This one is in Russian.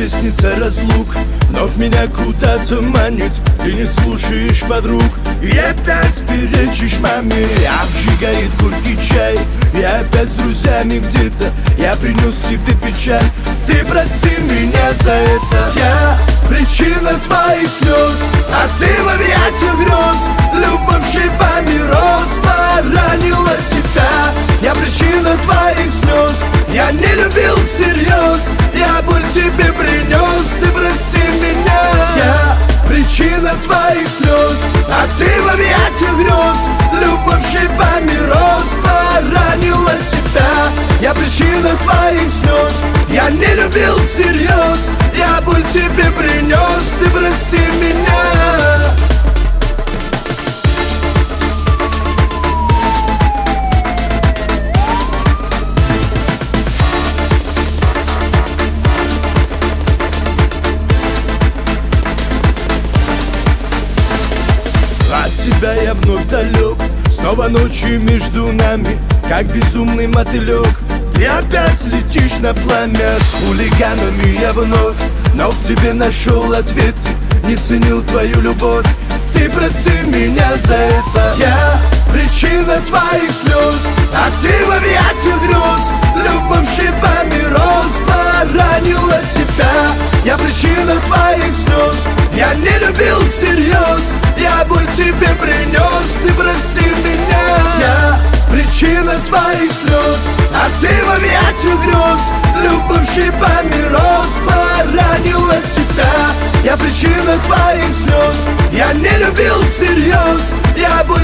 тебе снится разлук, вновь меня куда-то манит. Ты не слушаешь подруг и опять перечишь маме. Обжигает горький чай, я опять с друзьями где-то. Я принес тебе печаль, ты прости меня за это. Я причина твоих слез, а ты в объятиях грез. Любовь шипами роз поранила тебя. Я причина твоих слез, я не любил всерьез. Я боль тебе принес, ты прости меня. Я причина твоих слез, а ты в объятиях грез. Любовь шипами роз поранила тебя. Я причина твоих слез, я не любил всерьез. Я боль тебе принес, ты прости меня. От тебя я вновь далек, снова ночью между нами, как безумный мотылек. Ты опять летишь на пламя с хулиганами. Я вновь, но в тебе нашел ответ. Не ценил твою любовь, ты прости меня за это. Я причина твоих слез, а ты в объятиях грез. Любовь шипами роз поранила тебя. Я причина твоих слез, я не любил всерьез. Я боль тебе принес, ты прости меня. Я причина твоих слез, а ты в объятиях грез. Любовь шипами роз поранила тебя. Я причина твоих слез, я не любил всерьез. Я боль